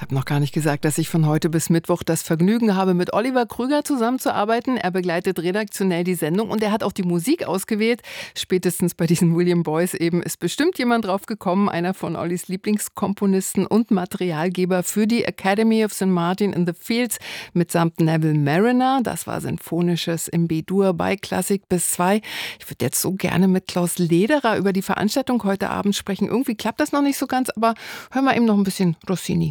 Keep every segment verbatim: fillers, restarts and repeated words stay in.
habe noch gar nicht gesagt, dass ich von heute bis Mittwoch das Vergnügen habe, mit Oliver Krüger zusammenzuarbeiten. Er begleitet redaktionell die Sendung und er hat auch die Musik ausgewählt. Spätestens bei diesen William Boyce eben ist bestimmt jemand drauf gekommen, einer von Ollis Lieblingskomponisten und Materialgeber für die Academy of Saint Martin in the Fields mitsamt Neville Marriner. Das war Sinfonisches im B-Dur bei Klassik bis zwei. Ich würde jetzt so gerne mit Klaus Lederer über die Veranstaltung heute Abend sprechen. Irgendwie klappt das noch nicht so ganz, aber hören wir eben noch ein bisschen Rossini.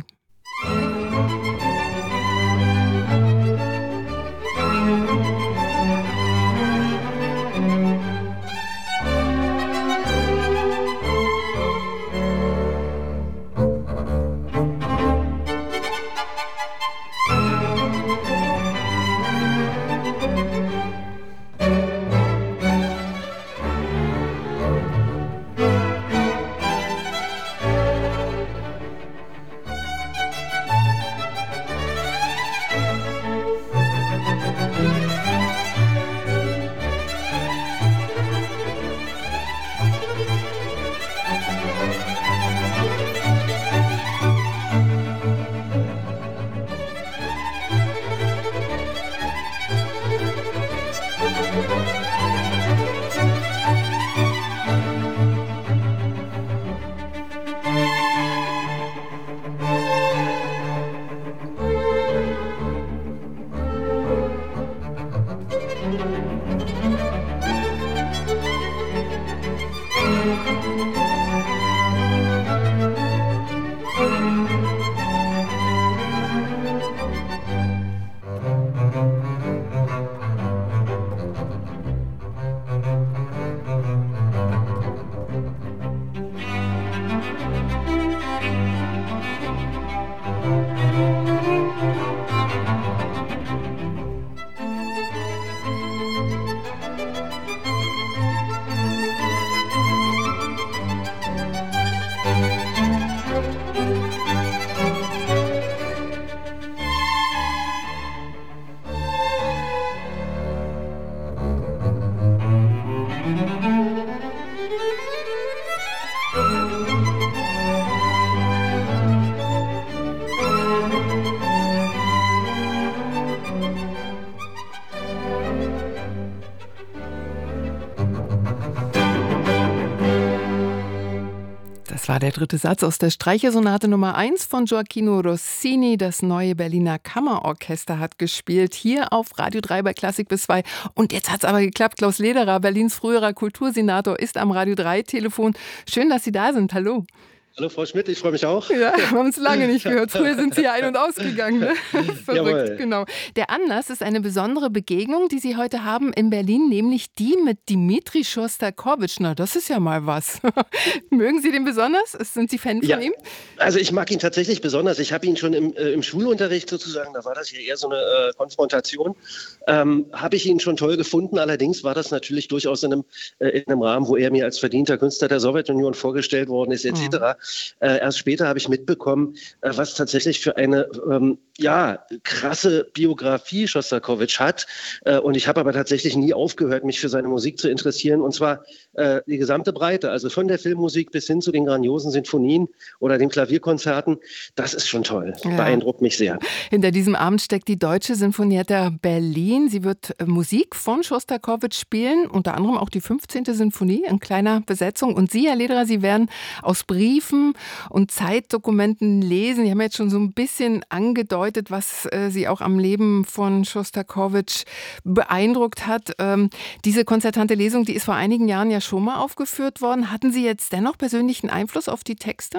Das war der dritte Satz aus der Streichersonate Nummer eins von Gioacchino Rossini. Das neue Berliner Kammerorchester hat gespielt, hier auf Radio drei bei Klassik bis zwei. Und jetzt hat es aber geklappt. Klaus Lederer, Berlins früherer Kultursenator, ist am Radio drei Telefon. Schön, dass Sie da sind. Hallo. Hallo Frau Schmidt, ich freue mich auch. Ja, wir haben uns lange nicht gehört. Früher sind Sie ja ein- und ausgegangen. Ne? Verrückt, Jawohl. Genau. Der Anlass ist eine besondere Begegnung, die Sie heute haben in Berlin, nämlich die mit Dmitri Schostakowitsch. Na, das ist ja mal was. Mögen Sie den besonders? Sind Sie Fan von Ja, ihm? also ich mag ihn tatsächlich besonders. Ich habe ihn schon im, äh, im Schulunterricht sozusagen, da war das hier eher so eine äh, Konfrontation, ähm, habe ich ihn schon toll gefunden. Allerdings war das natürlich durchaus in einem, äh, in einem Rahmen, wo er mir als verdienter Künstler der Sowjetunion vorgestellt worden ist, et cetera. Mhm. Äh, erst später habe ich mitbekommen, äh, was tatsächlich für eine ähm, ja, krasse Biografie Schostakowitsch hat. Äh, und ich habe aber tatsächlich nie aufgehört, mich für seine Musik zu interessieren. Und zwar äh, die gesamte Breite, also von der Filmmusik bis hin zu den grandiosen Sinfonien oder den Klavierkonzerten. Das ist schon toll. Ja. Beeindruckt mich sehr. Hinter diesem Abend steckt die Deutsche Sinfonietta Berlin. Sie wird äh, Musik von Schostakowitsch spielen, unter anderem auch die fünfzehnte Sinfonie in kleiner Besetzung. Und Sie, Herr Lederer, Sie werden aus Briefen und Zeitdokumenten lesen. Sie haben jetzt schon so ein bisschen angedeutet, was äh, Sie auch am Leben von Schostakowitsch beeindruckt hat. Ähm, diese konzertante Lesung, die ist vor einigen Jahren ja schon mal aufgeführt worden. Hatten Sie jetzt dennoch persönlichen Einfluss auf die Texte?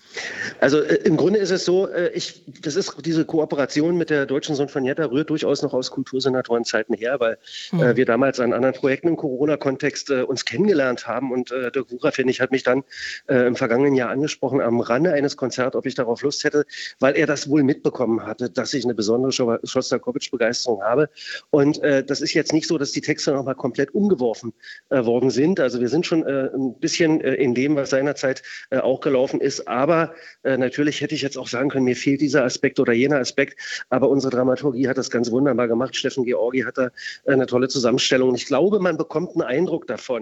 Also äh, im Grunde ist es so, äh, ich, das ist diese Kooperation mit der Deutschen Sinfonietta rührt durchaus noch aus Kultursenatorenzeiten her, weil mhm. äh, wir damals an anderen Projekten im Corona-Kontext äh, uns kennengelernt haben und äh, Dirk Wucher, finde ich, hat mich dann äh, im vergangenen Jahr angesprochen am Rande eines Konzerts, ob ich darauf Lust hätte, weil er das wohl mitbekommen hatte, dass ich eine besondere Schostakowitsch-Begeisterung habe. Und äh, das ist jetzt nicht so, dass die Texte nochmal komplett umgeworfen äh, worden sind. Also wir sind schon äh, ein bisschen äh, in dem, was seinerzeit äh, auch gelaufen ist, aber äh, natürlich hätte ich jetzt auch sagen können, mir fehlt dieser Aspekt oder jener Aspekt, aber unsere Dramaturgie hat das ganz wunderbar gemacht. Steffen Georgi hat da äh, eine tolle Zusammenstellung. Und ich glaube, man bekommt einen Eindruck davon,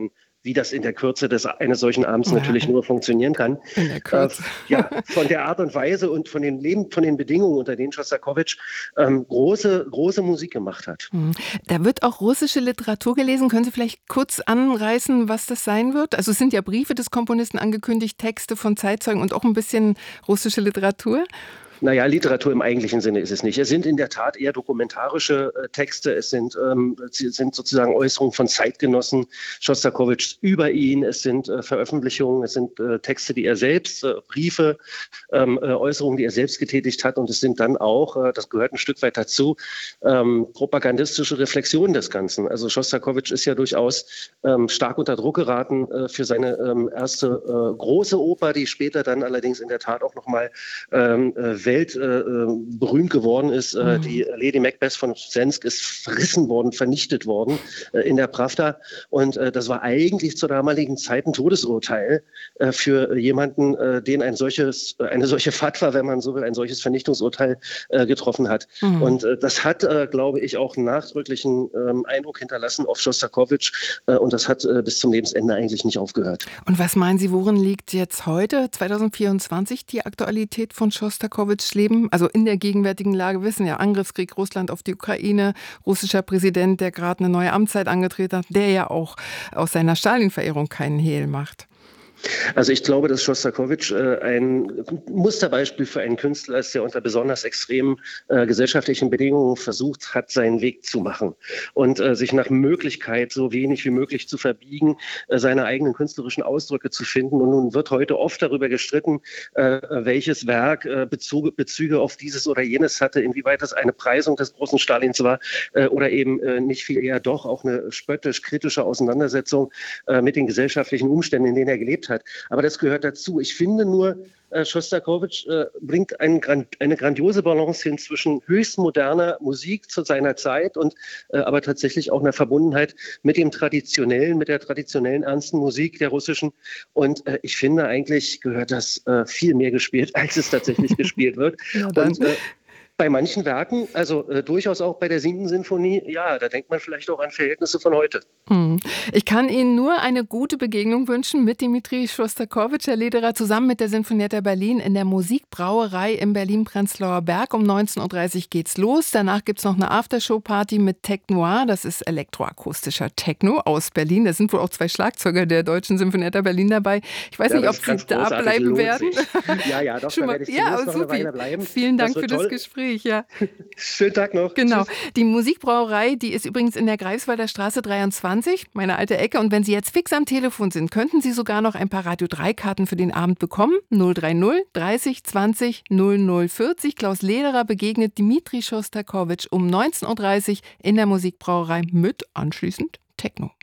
wie das in der Kürze des eines solchen Abends Ja. natürlich nur funktionieren kann. In der Kürze. Äh, ja, von der Art und Weise und von den Leben, von den Bedingungen, unter denen Schostakowitsch ähm, große, große Musik gemacht hat. Hm. Da wird auch russische Literatur gelesen. Können Sie vielleicht kurz anreißen, was das sein wird? Also es sind ja Briefe des Komponisten angekündigt, Texte von Zeitzeugen und auch ein bisschen russische Literatur. Naja, Literatur im eigentlichen Sinne ist es nicht. Es sind in der Tat eher dokumentarische äh, Texte. Es sind, ähm, sie sind sozusagen Äußerungen von Zeitgenossen Schostakowitschs über ihn. Es sind äh, Veröffentlichungen, es sind äh, Texte, die er selbst, äh, Briefe, ähm, äh, Äußerungen, die er selbst getätigt hat. Und es sind dann auch, äh, das gehört ein Stück weit dazu, ähm, propagandistische Reflexionen des Ganzen. Also Schostakowitsch ist ja durchaus ähm, stark unter Druck geraten äh, für seine ähm, erste äh, große Oper, die später dann allerdings in der Tat auch nochmal ähm, äh, Welt äh, berühmt geworden ist. Äh, Mhm. Die Lady Macbeth von Sensk ist verrissen worden, vernichtet worden äh, in der Pravda. Und äh, das war eigentlich zur damaligen Zeit ein Todesurteil äh, für jemanden, äh, den ein solches, eine solche Fatwa, wenn man so will, ein solches Vernichtungsurteil äh, getroffen hat. Mhm. Und äh, das hat, äh, glaube ich, auch einen nachdrücklichen ähm, Eindruck hinterlassen auf Schostakowitsch. Äh, und das hat äh, bis zum Lebensende eigentlich nicht aufgehört. Und was meinen Sie, worin liegt jetzt heute, zwanzig vierundzwanzig, die Aktualität von Schostakowitschs Leben? Also in der gegenwärtigen Lage wissen ja, Angriffskrieg Russland auf die Ukraine, russischer Präsident, der gerade eine neue Amtszeit angetreten hat, der ja auch aus seiner Stalin-Verehrung keinen Hehl macht. Also ich glaube, dass Schostakowitsch äh, ein Musterbeispiel für einen Künstler ist, der unter besonders extremen äh, gesellschaftlichen Bedingungen versucht hat, seinen Weg zu machen und äh, sich nach Möglichkeit so wenig wie möglich zu verbiegen, äh, seine eigenen künstlerischen Ausdrücke zu finden. Und nun wird heute oft darüber gestritten, äh, welches Werk äh, Bezug, Bezüge auf dieses oder jenes hatte, inwieweit das eine Preisung des großen Stalins war äh, oder eben äh, nicht viel eher doch auch eine spöttisch-kritische Auseinandersetzung äh, mit den gesellschaftlichen Umständen, in denen er gelebt hat. Hat. Aber das gehört dazu. Ich finde nur, äh, Schostakowitsch äh, bringt ein, eine grandiose Balance hin zwischen höchst moderner Musik zu seiner Zeit und äh, aber tatsächlich auch einer Verbundenheit mit dem traditionellen, mit der traditionellen ernsten Musik der russischen. Und äh, ich finde, eigentlich gehört das äh, viel mehr gespielt, als es tatsächlich gespielt wird. Ja, dann. Und, äh, bei manchen Werken, also äh, durchaus auch bei der siebten Sinfonie, ja, da denkt man vielleicht auch an Verhältnisse von heute. Hm. Ich kann Ihnen nur eine gute Begegnung wünschen mit Dmitri Schostakowitsch, Herr Lederer, zusammen mit der Sinfonietta Berlin in der Musikbrauerei im Berlin-Prenzlauer Berg. Um neunzehn Uhr dreißig geht's los. Danach gibt's noch eine Aftershow-Party mit Tech Noir. Das ist elektroakustischer Techno aus Berlin. Da sind wohl auch zwei Schlagzeuger der Deutschen Sinfonietta Berlin dabei. Ich weiß ja, nicht, ob Sie da bleiben werden. Sich. Ja, ja, doch, Schon da mal, werde ich ja, noch eine Weile bleiben. Vielen Dank das für toll. das Gespräch. Ja. Schönen Tag noch. Genau. Tschüss. Die Musikbrauerei, die ist übrigens in der Greifswalder Straße dreiundzwanzig, meine alte Ecke. Und wenn Sie jetzt fix am Telefon sind, könnten Sie sogar noch ein paar Radio drei Karten für den Abend bekommen. null drei null dreißig zwanzig null null vierzig. Klaus Lederer begegnet Dmitri Schostakowitsch um neunzehn Uhr dreißig in der Musikbrauerei mit anschließend Techno.